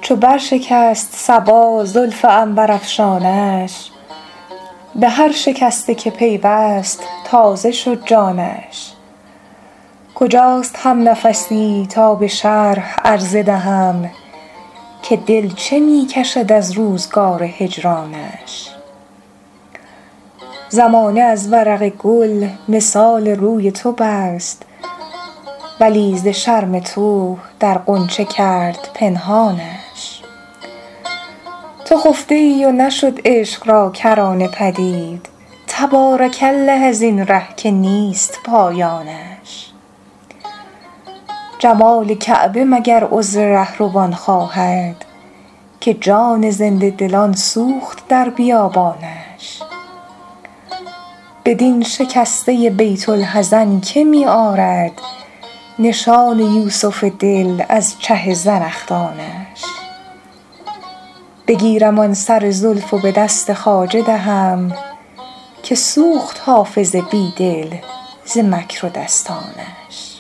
چو برشکست صبا زلف عنبرافشانش، به هر شکسته که پیوست تازه شد جانش. کجاست همنفسی تا به شرح عرضه دهم، که دل چه می کشد از روزگار هجرانش. زمانه از ورق گل مثال روی تو بست، ولی ز شرم تو در غنچه کرد پنهانش. تو خفته ای و نشد عشق را کرانه پدید، تبارک الله از این ره که نیست پایانش. جمال کعبه مگر عذر رهروان خواهد، که جان زنده دلان سوخت در بیابانش. بدین شکسته بیت الحزن که می آرد، نشان یوسف دل از چه زنخدانش. بگیرم آن سر زلف و به دست خواجه دهم، که سوخت حافظ بیدل ز مکر و دستانش.